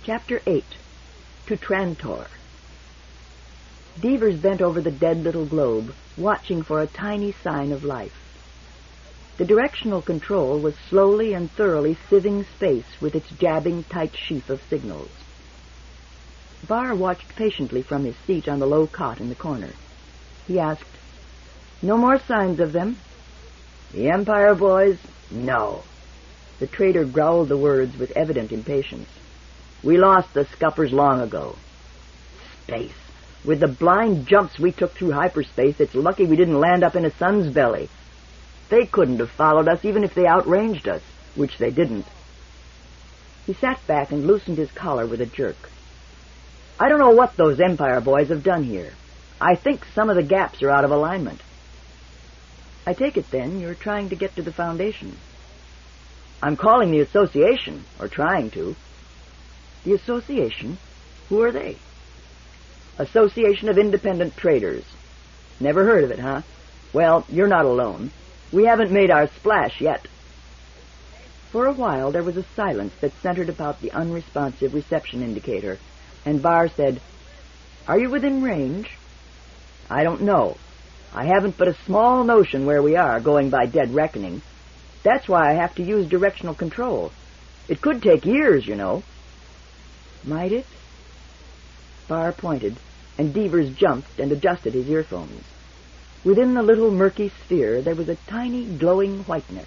Chapter 8. To Trantor. Devers bent over the dead little globe, watching for a tiny sign of life. The directional control was slowly and thoroughly sieving space with its jabbing tight sheaf of signals. Barr watched patiently from his seat on the low cot in the corner. He asked, "No more signs of them?" "The Empire boys? No." The trader growled the words with evident impatience. "We lost the scuppers long ago." "Space! With the blind jumps we took through hyperspace, it's lucky we didn't land up in a sun's belly. They couldn't have followed us even if they outranged us, which they didn't." He sat back and loosened his collar with a jerk. "I don't know what those Empire boys have done here. I think some of the gaps are out of alignment." "I take it, then, you're trying to get to the Foundation." "I'm calling the Association, or trying to." "The Association? Who are they?" "Association of Independent Traders. Never heard of it, huh? Well, you're not alone. We haven't made our splash yet." For a while there was a silence that centered about the unresponsive reception indicator, and Barr said, "Are you within range?" "I don't know. I haven't but a small notion where we are, going by dead reckoning. That's why I have to use directional control. It could take years, you know." "Might it?" Barr pointed, and Devers jumped and adjusted his earphones. Within the little murky sphere there was a tiny glowing whiteness.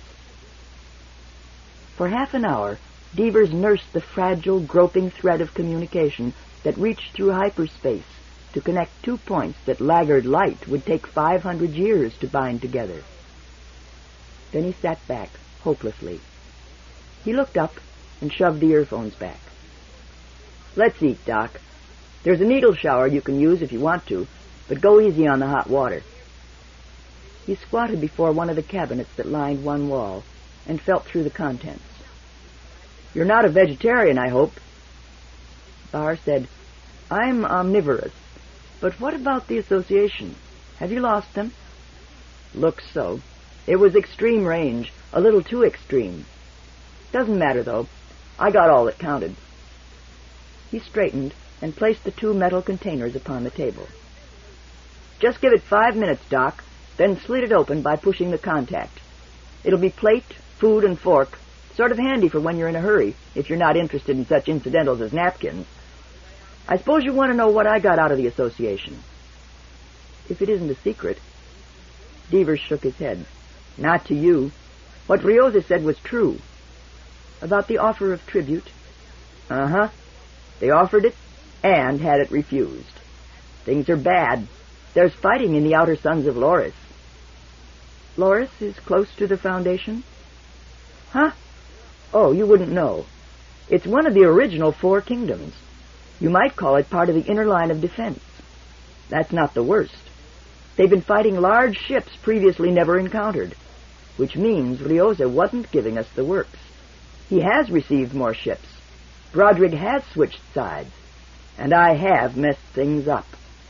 For half an hour, Devers nursed the fragile, groping thread of communication that reached through hyperspace to connect 2 points that laggard light would take 500 years to bind together. Then he sat back, hopelessly. He looked up and shoved the earphones back. "Let's eat, Doc. There's a needle shower you can use if you want to, but go easy on the hot water." He squatted before one of the cabinets that lined one wall and felt through the contents. "You're not a vegetarian, I hope?" Barr said, "I'm omnivorous. But what about the Association? Have you lost them?" "Looks so. It was extreme range, a little too extreme. Doesn't matter, though. I got all that counted." He straightened and placed the 2 metal containers upon the table. "Just give it 5 minutes, Doc, then slit it open by pushing the contact. It'll be plate, food, and fork, sort of handy for when you're in a hurry, if you're not interested in such incidentals as napkins. I suppose you want to know what I got out of the Association." "If it isn't a secret." Devers shook his head. "Not to you. What Rioza said was true." "About the offer of tribute?" "Uh-huh. They offered it and had it refused. Things are bad. There's fighting in the outer suns of Loris." "Loris is close to the Foundation?" "Huh? Oh, you wouldn't know. It's one of the original 4 kingdoms. You might call it part of the inner line of defense. That's not the worst. They've been fighting large ships previously never encountered, which means Rioza wasn't giving us the works. He has received more ships. Broderick has switched sides, and I have messed things up."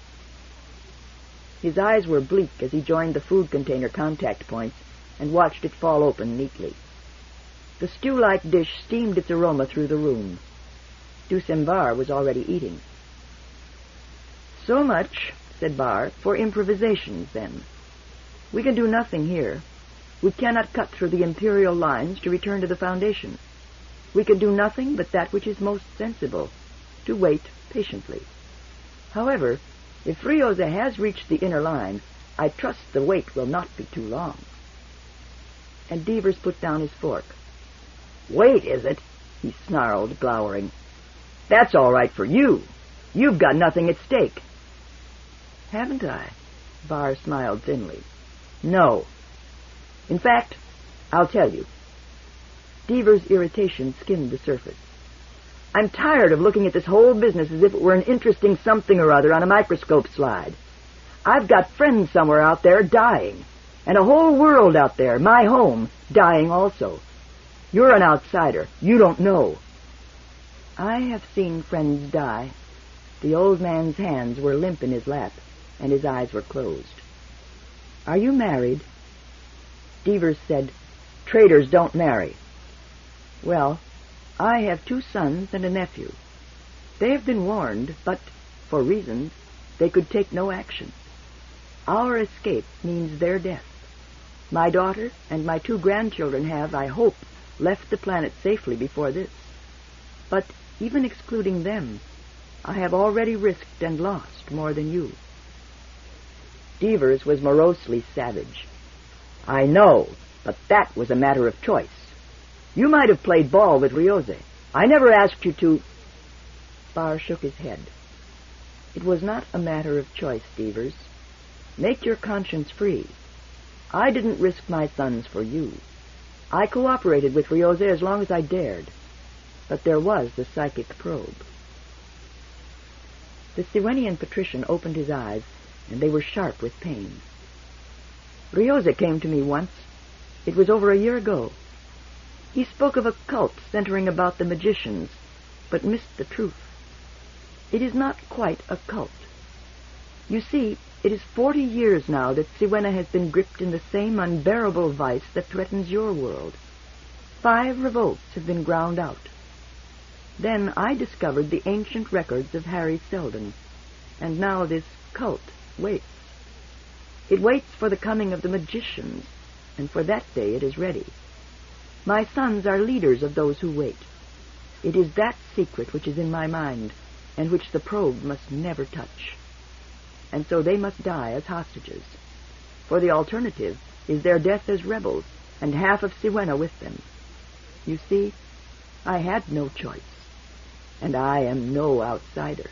His eyes were bleak as he joined the food container contact points and watched it fall open neatly. The stew-like dish steamed its aroma through the room. Dusembar was already eating. "So much," said Barr, "for improvisations, then. We can do nothing here. We cannot cut through the Imperial lines to return to the Foundation. We can do nothing but that which is most sensible, to wait patiently. However, if Rioza has reached the inner line, I trust the wait will not be too long." And Devers put down his fork. "Wait, is it?" he snarled, glowering. "That's all right for you. You've got nothing at stake." "Haven't I?" Barr smiled thinly. "No. In fact, I'll tell you." Devers' irritation skimmed the surface. "I'm tired of looking at this whole business as if it were an interesting something or other on a microscope slide. I've got friends somewhere out there dying, and a whole world out there, my home, dying also. You're an outsider. You don't know." "I have seen friends die." The old man's hands were limp in his lap, and his eyes were closed. "Are you married?" Devers said, "Traders don't marry." "Well, I have 2 sons and a nephew. They have been warned, but, for reasons, they could take no action. Our escape means their death. My daughter and my 2 grandchildren have, I hope, left the planet safely before this. But even excluding them, I have already risked and lost more than you." Devers was morosely savage. "I know, but that was a matter of choice. You might have played ball with Ryoze. I never asked you to—" Barr shook his head. "It was not a matter of choice, Devers. Make your conscience free. I didn't risk my sons for you. I cooperated with Ryoze as long as I dared. But there was the psychic probe." The Siwenian patrician opened his eyes, and they were sharp with pain. "Ryoze came to me once. It was over a year ago. He spoke of a cult centering about the magicians, but missed the truth. It is not quite a cult. You see, it is 40 years now that Siwenna has been gripped in the same unbearable vice that threatens your world. 5 revolts have been ground out. Then I discovered the ancient records of Harry Seldon, and now this cult waits. It waits for the coming of the magicians, and for that day it is ready. My sons are leaders of those who wait. It is that secret which is in my mind, and which the probe must never touch. And so they must die as hostages. For the alternative is their death as rebels, and half of Siwenna with them. You see, I had no choice, and I am no outsider."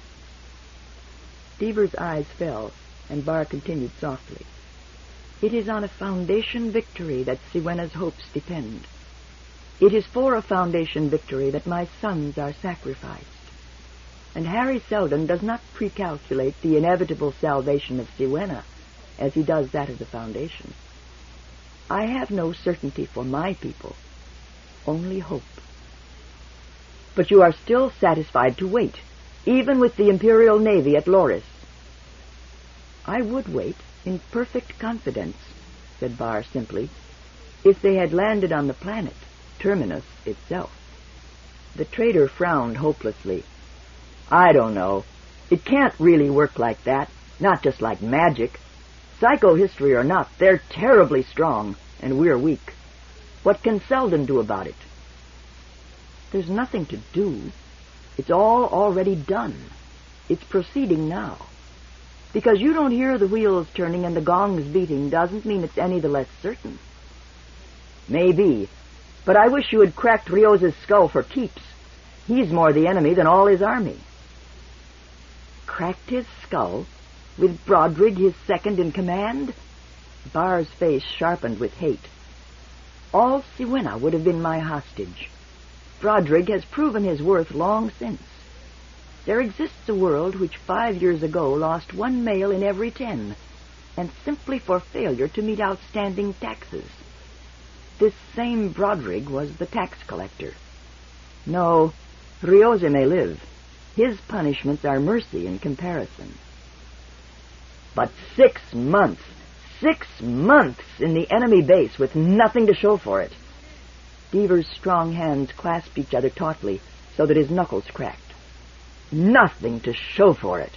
Devers' eyes fell, and Barr continued softly. "It is on a Foundation victory that Siwenna's hopes depend. It is for a Foundation victory that my sons are sacrificed. And Harry Seldon does not precalculate the inevitable salvation of Siwenna as he does that of the Foundation. I have no certainty for my people, only hope." "But you are still satisfied to wait, even with the Imperial Navy at Loris." "I would wait in perfect confidence," said Barr simply, "if they had landed on the planet, Terminus itself." The trader frowned hopelessly. "I don't know. It can't really work like that, not just like magic. Psychohistory or not, they're terribly strong, and we're weak. What can Seldon do about it?" "There's nothing to do. It's all already done. It's proceeding now. Because you don't hear the wheels turning and the gongs beating doesn't mean it's any the less certain." "Maybe, but I wish you had cracked Ryoze's skull for keeps. He's more the enemy than all his army." "Cracked his skull? With Brodrig, his second in command?" Barr's face sharpened with hate. "All Siwenna would have been my hostage. Brodrig has proven his worth long since. There exists a world which 5 years ago lost 1 male in every 10, and simply for failure to meet outstanding taxes. This same Brodrig was the tax collector. No, Ryoze may live. His punishments are mercy in comparison." "But 6 months! 6 months in the enemy base with nothing to show for it." Devers' strong hands clasped each other tautly so that his knuckles cracked. "Nothing to show for it."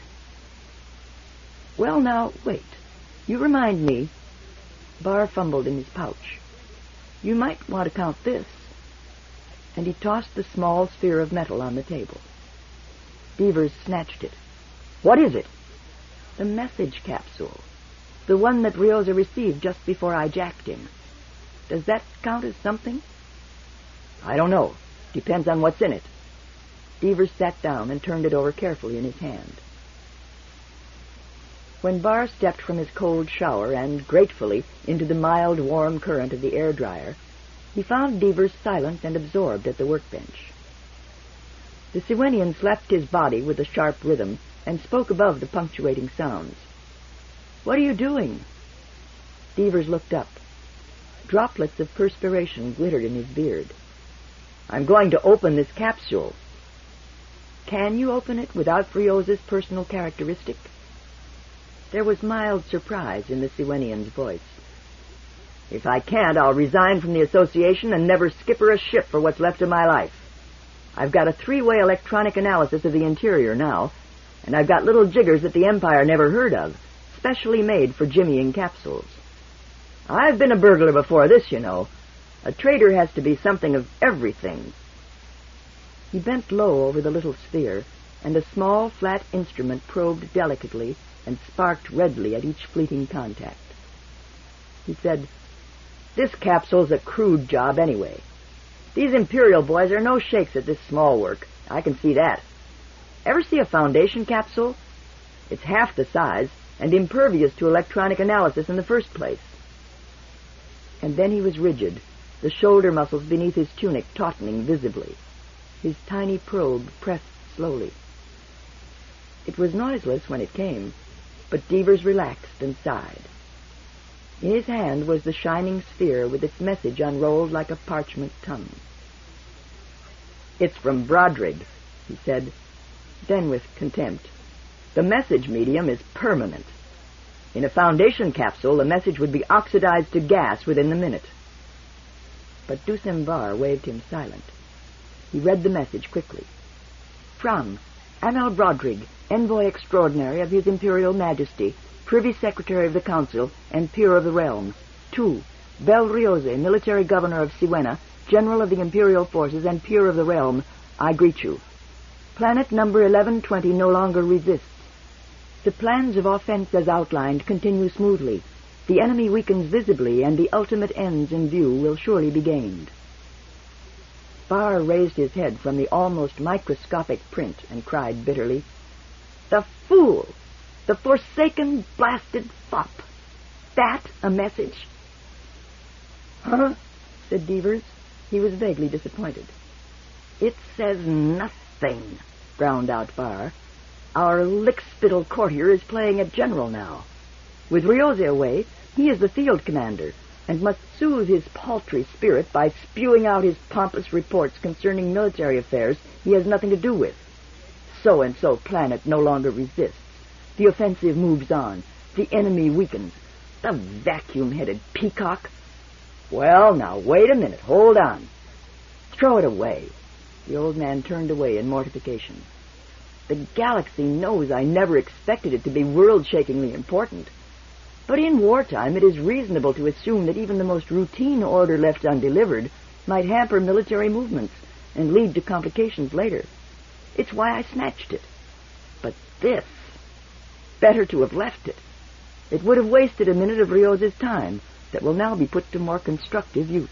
"Well, now, wait. You remind me." Barr fumbled in his pouch. "You might want to count this." And he tossed the small sphere of metal on the table. Devers snatched it. "What is it?" "The message capsule. The one that Ryoze received just before I jacked him. Does that count as something?" "I don't know. Depends on what's in it." Devers sat down and turned it over carefully in his hand. When Barr stepped from his cold shower and, gratefully, into the mild, warm current of the air dryer, he found Devers silent and absorbed at the workbench. The Siwenian slapped his body with a sharp rhythm and spoke above the punctuating sounds. "What are you doing?" Devers looked up. Droplets of perspiration glittered in his beard. "I'm going to open this capsule." "Can you open it without Ryoze's personal characteristic?" There was mild surprise in the Siwenian's voice. "If I can't, I'll resign from the association and never skipper a ship for what's left of my life. I've got a 3-way electronic analysis of the interior now, and I've got little jiggers that the Empire never heard of, specially made for jimmying capsules. I've been a burglar before this, you know. A traitor has to be something of everything." He bent low over the little sphere, and a small, flat instrument probed delicately and sparked redly at each fleeting contact. He said, "This capsule's a crude job anyway. These Imperial boys are no shakes at this small work. I can see that. Ever see a Foundation capsule? It's half the size and impervious to electronic analysis in the first place." And then he was rigid, the shoulder muscles beneath his tunic tautening visibly. His tiny probe pressed slowly. It was noiseless when it came, but Devers relaxed and sighed. In his hand was the shining sphere with its message unrolled like a parchment tongue. "It's from Brodrig," he said. Then with contempt, "The message medium is permanent. In a Foundation capsule, the message would be oxidized to gas within the minute." But Dusemvar waved him silent. He read the message quickly. "From Amel Brodrig, Envoy Extraordinary of His Imperial Majesty, Privy Secretary of the Council, and Peer of the Realm. To Bel Rioze, Military Governor of Siwena, General of the Imperial Forces, and Peer of the Realm, I greet you. Planet number 1120 no longer resists. The plans of offense as outlined continue smoothly. The enemy weakens visibly, and the ultimate ends in view will surely be gained." Barr raised his head from the almost microscopic print and cried bitterly, "The fool! The forsaken, blasted fop! That a message?" "Huh?" said Devers. He was vaguely disappointed. "It says nothing," ground out Barr. "Our lick-spittle courtier is playing at general now. With Rioze away, he is the field commander, and must soothe his paltry spirit by spewing out his pompous reports concerning military affairs he has nothing to do with. So-and-so planet no longer resists. The offensive moves on. The enemy weakens. The vacuum-headed peacock. Well, now, wait a minute. Hold on. Throw it away." The old man turned away in mortification. "The galaxy knows I never expected it to be world-shakingly important. But in wartime it is reasonable to assume that even the most routine order left undelivered might hamper military movements and lead to complications later. It's why I snatched it. But this... better to have left it. It would have wasted a minute of Riose's time that will now be put to more constructive use."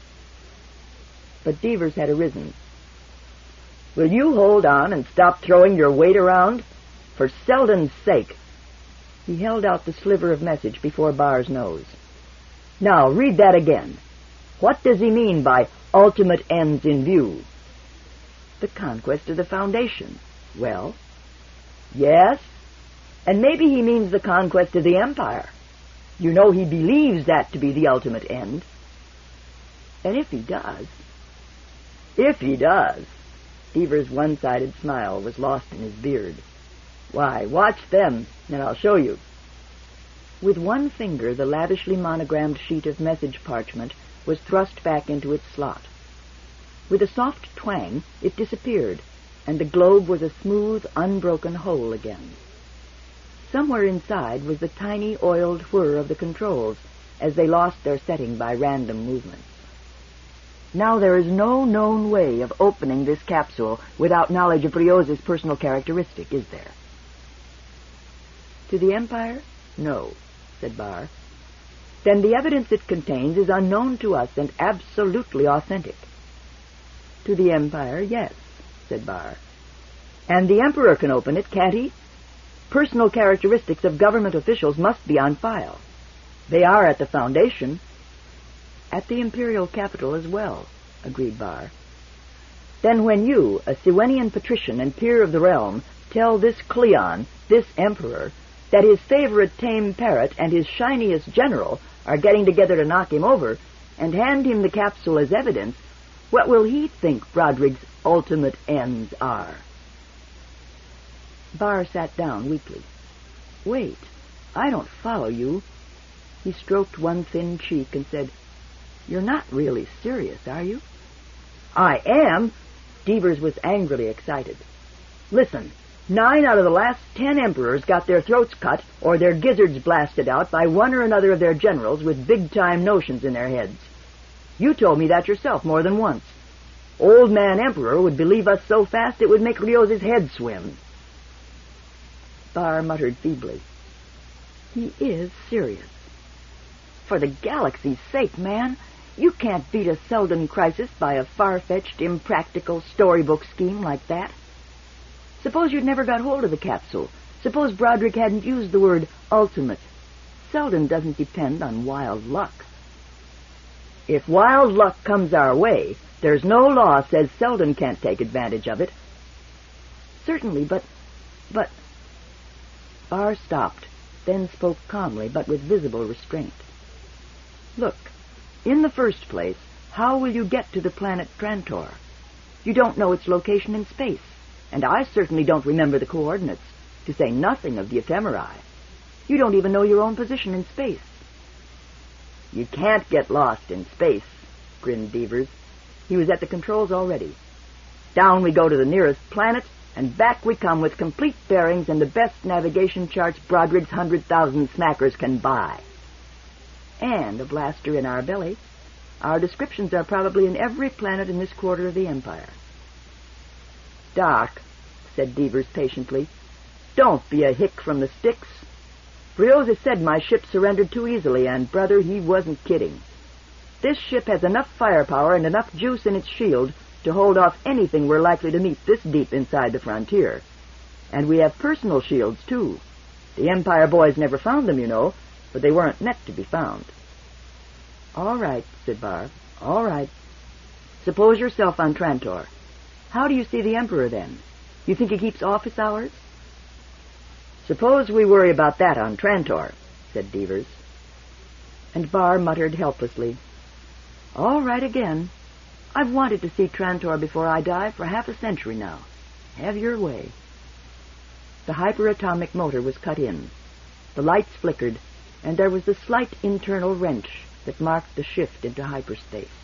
But Devers had arisen. "Will you hold on and stop throwing your weight around? For Selden's sake." He held out the sliver of message before Barr's nose. "Now, read that again. What does he mean by ultimate ends in view?" "The conquest of the Foundation." "Well?" "Yes? And maybe he means the conquest of the Empire. You know he believes that to be the ultimate end." "And if he does—" "If he does." Devers' one-sided smile was lost in his beard. "Why, watch them, and I'll show you." With one finger, the lavishly monogrammed sheet of message parchment was thrust back into its slot. With a soft twang, it disappeared, and the globe was a smooth, unbroken hole again. Somewhere inside was the tiny, oiled whir of the controls as they lost their setting by random movements. "Now there is no known way of opening this capsule without knowledge of Riose's personal characteristic, is there?" "To the Empire? No," said Barr. "Then the evidence it contains is unknown to us and absolutely authentic." "To the Empire, yes," said Barr. "And the Emperor can open it, can't he? Personal characteristics of government officials must be on file. They are at the Foundation." "At the Imperial capital as well," agreed Barr. "Then when you, a Siwenian patrician and peer of the realm, tell this Cleon, this Emperor, that his favorite tame parrot and his shiniest general are getting together to knock him over, and hand him the capsule as evidence, what will he think Brodrig's ultimate ends are?" Barr sat down weakly. "Wait, I don't follow you." He stroked one thin cheek and said, "You're not really serious, are you?" "I am. Devers was angrily excited. Listen, 9 out of the last 10 emperors got their throats cut or their gizzards blasted out by one or another of their generals with big-time notions in their heads. You told me that yourself more than once. Old man Emperor would believe us so fast it would make Rioz's head swim. Barr muttered feebly. He is serious. For the galaxy's sake, man, you can't beat a Selden crisis by a far-fetched, impractical storybook scheme like that. Suppose you'd never got hold of the capsule. Suppose Broderick hadn't used the word ultimate. Selden doesn't depend on wild luck. If wild luck comes our way, there's no law says Selden can't take advantage of it. Certainly, but... Barr stopped, then spoke calmly, but with visible restraint. Look, in the first place, how will you get to the planet Trantor? You don't know its location in space, and I certainly don't remember the coordinates, to say nothing of the ephemerae. You don't even know your own position in space. You can't get lost in space, grinned Devers. He was at the controls already. Down we go to the nearest planet, and back we come with complete bearings and the best navigation charts Broderick's 100,000 smackers can buy. And a blaster in our belly. Our descriptions are probably in every planet in this quarter of the Empire. Doc, said Devers patiently, don't be a hick from the sticks. Brioza said my ship surrendered too easily, and, brother, he wasn't kidding. This ship has enough firepower and enough juice in its shield to hold off anything we're likely to meet this deep inside the frontier. And we have personal shields, too. The Empire boys never found them, you know, but they weren't meant to be found. All right, said Barr. All right. Suppose yourself on Trantor. How do you see the Emperor, then? You think he keeps office hours? Suppose we worry about that on Trantor, said Devers. And Barr muttered helplessly, All right again. I've wanted to see Trantor before I die for half a century now. Have your way. The hyperatomic motor was cut in. The lights flickered, and there was the slight internal wrench that marked the shift into hyperspace.